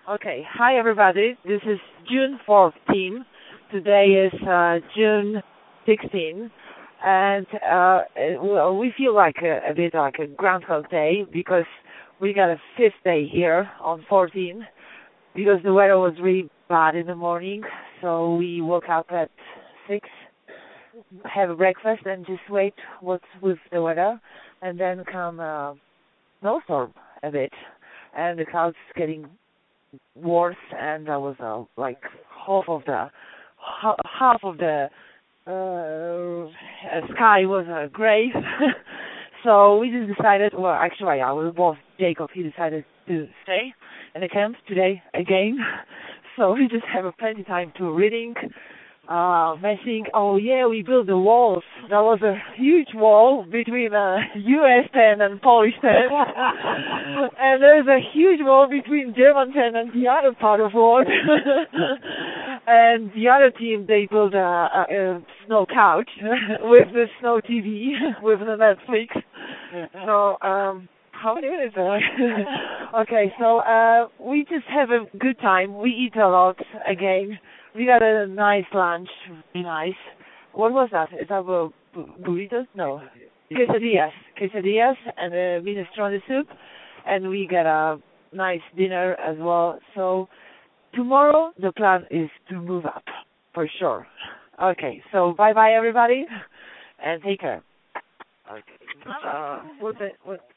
Okay, hi everybody. This is June 14. Today is June 16, and well, we feel like a bit like a Groundhog Day because we got a fifth day here on 14 because the weather was really bad in the morning. So we woke up at 6, have a breakfast, and just wait what's with the weather, and then come snowstorm a bit, and the clouds getting worse, and that was like half of the half of the sky was gray. So we just decided. Well, actually, our boss Jacob, he decided to stay in the camp today again. So we just have a plenty time to reading. Messing. Oh yeah, we built the walls. That was a huge wall between U.S. tent and Polish tent, and there's a huge wall between German tent and the other part of wall. And the other team, they built a snow couch with the snow TV with the Netflix. So how many minutes are okay, so we just have a good time. We eat a lot again. We got a nice lunch, really nice. What was that? Is that burritos? No. Quesadillas. Quesadillas and a minestrone soup. And we got a nice dinner as well. So tomorrow the plan is to move up, for sure. Okay, so bye-bye everybody, and take care. Okay. What